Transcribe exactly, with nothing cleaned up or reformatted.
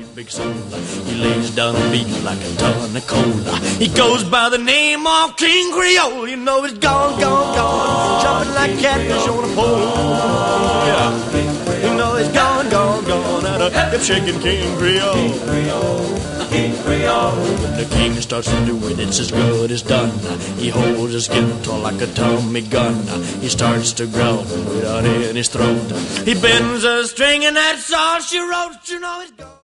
big soul. He lays down a beat like a ton of coal. He goes by the name of King Creole. You know he's gone, gone, gone, jumping like catfish on a pole. Yeah, you know he's gone, gone, gone, and a hip shaking King Creole. King Creole. When the king starts to do it, it's as good as done. He holds his guitar like a Tommy gun. He starts to growl without in his throat. He bends a string and that's all she wrote. You know he's gone.